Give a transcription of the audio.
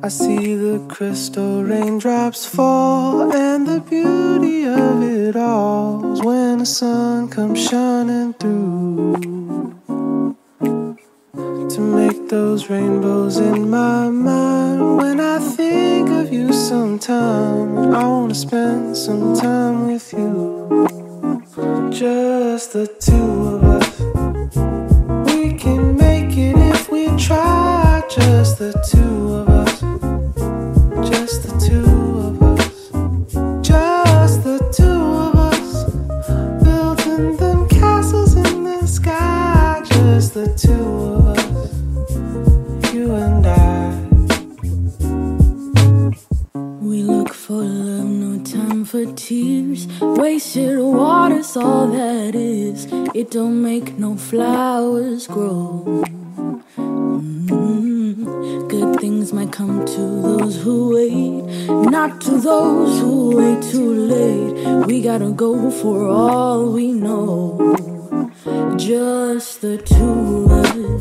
I see the crystal raindrops fall, and the beauty of it all is when the sun comes shining through to make those rainbows in my mind. When I think of you sometime, I wanna spend some time with you. Just the two of us. We can make it if we try. Just the two of us. Just the two of us. Just the two of us. Building them castles in the sky. Just the two of us. You and I. We look for love, no time for tears. Wasted water's all that is. It don't make no flowers grow. Good things might come to those who wait, not to those who wait too late. We gotta go for all we know. Just the two of us.